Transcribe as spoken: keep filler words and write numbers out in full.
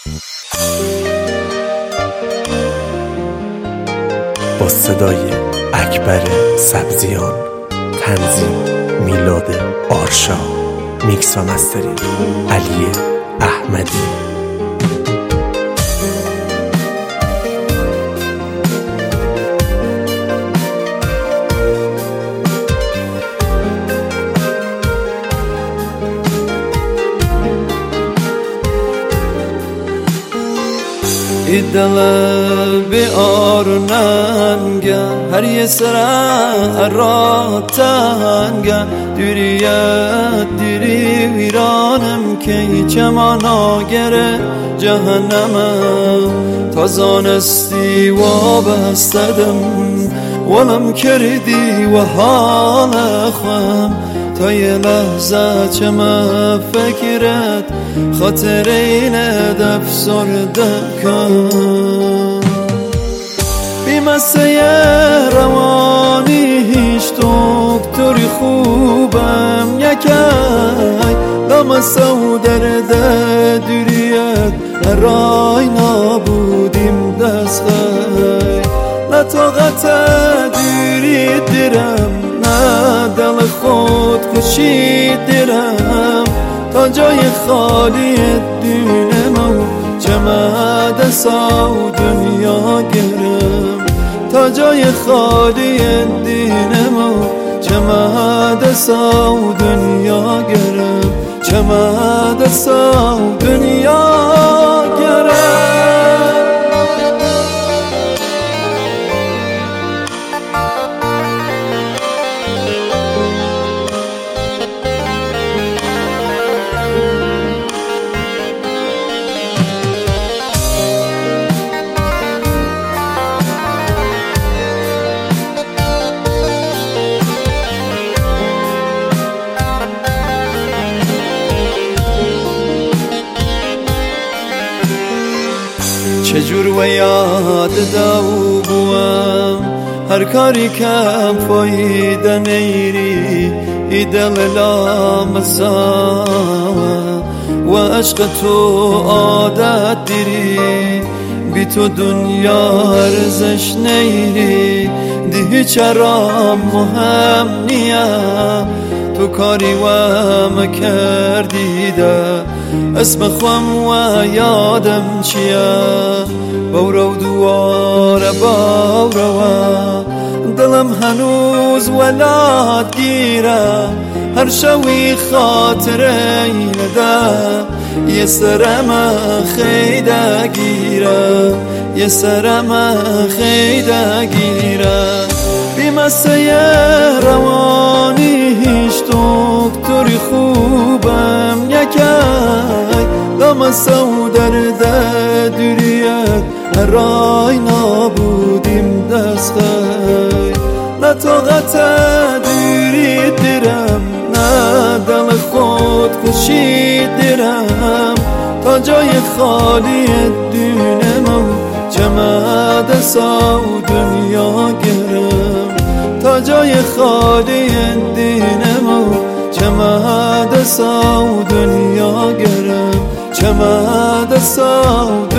با صدای اکبر سبزیان، تنظیم میلاد آرشا، میکس و مسترینگ علی احمدی. ای دل بی آرننگه هر یه سره را تنگه دوریت دیری ویرانم که چمانا گره جهنمه تا زانستی و بستدم ولم کردی و حال خوام تا یه لحظه چما فکرت خاطر اینت افسرده کن بیمسه روانی هیچ دکتری خوبم یکی لامسه و درده دوریت رای نابودیم دست خی نطاقت دوری درم نه دل خود کشید درم تا جای خالی دونم و چمه دسا و دنیا گرم تا جای خالی دینم و چمه دسا و دنیا گرم چمه دسا و دنیا گرم. چجور و یاد داو بوام هر کاری کم فایده نیری ای دل لامسا و عشق تو عادت دیری بی تو دنیا ارزش نیری دیگه چرا مهم نیا تو کاری و مکردی ده اسم خوام و یادم چیه بورو دواره بورو دلم هنوز ولاد گیره هر شوی خاطره اینه ده یه سرم خیده گیره یه سرم خیده گیره بیمسه روانی هیچ دکتری خوبم یکی لامسه و درده دوریت رای نابودیم دست خی نطاقت دوری درم نه دل خود کشید درم تا جای خالی دونم و چمه دسا و دنیا گرم تا جای خالی دینم و چمه دسا و دنیا گرم چمه دسا و